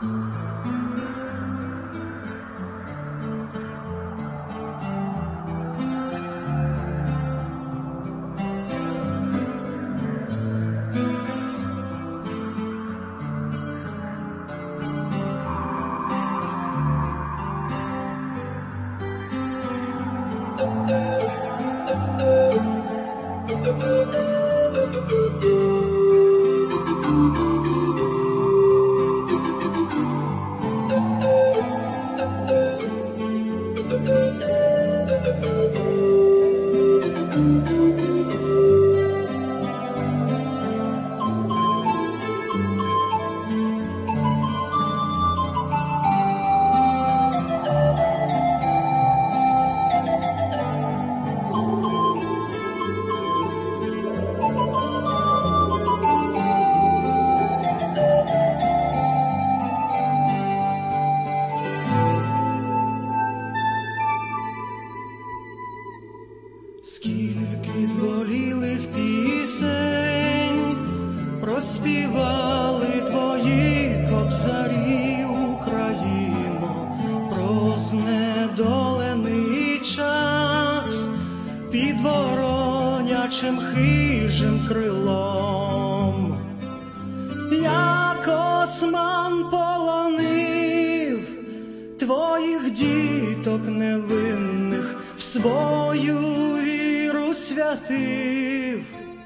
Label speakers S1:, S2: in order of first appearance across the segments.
S1: Скільки зболілих пісень проспівали твої кобзарі, Україно, про знедолений час під воронячим хижим крилом. Як осман полонив твоїх діток невинних, в свою віру святив,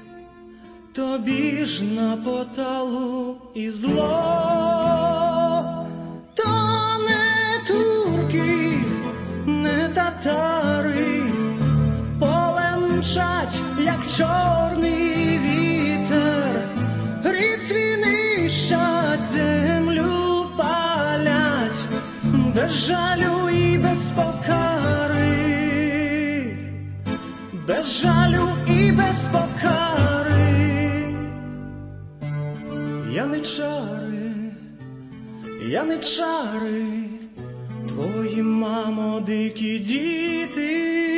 S1: тобі ж на поталу і зло. То не турки, не татари, полем мчать, як чорний вітер, рицві нищать, землю палять, без жалю і без покари, без жалю і без покари. Яничари, твої, мамо, дикі діти.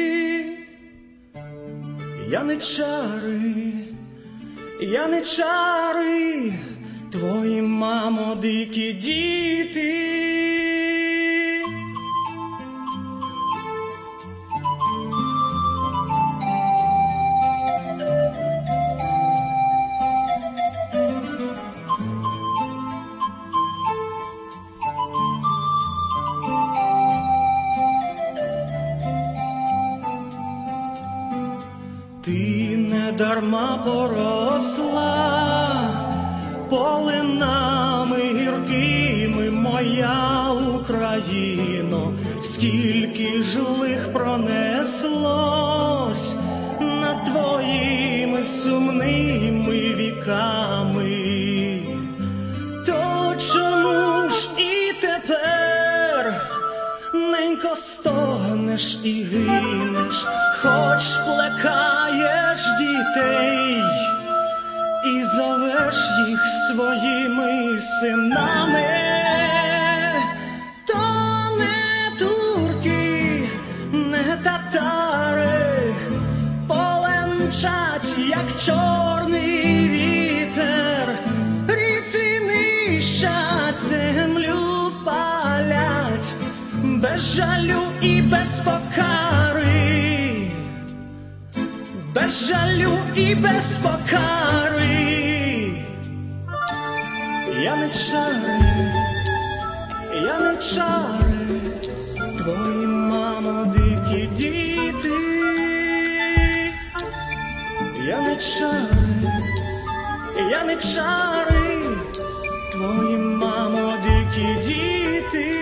S1: Яничари, твої, мамо, дикі діти. Ти недарма поросла полинами гіркими, моя Україно, скільки жлих пронеслось над твоїми сумними віками. То чому ж і тепер ненько стогнеш і гинеш, хоч плекаєш дітей і зовеш їх своїми синами? То не турки, не татари, полем мчать, як чорний вітер, ріці нищать, землю палять, без жалю і без покари, без жалю і без покари. Яничари, твої, мамо, дикі діти. Яничари, твої, мамо, дикі діти.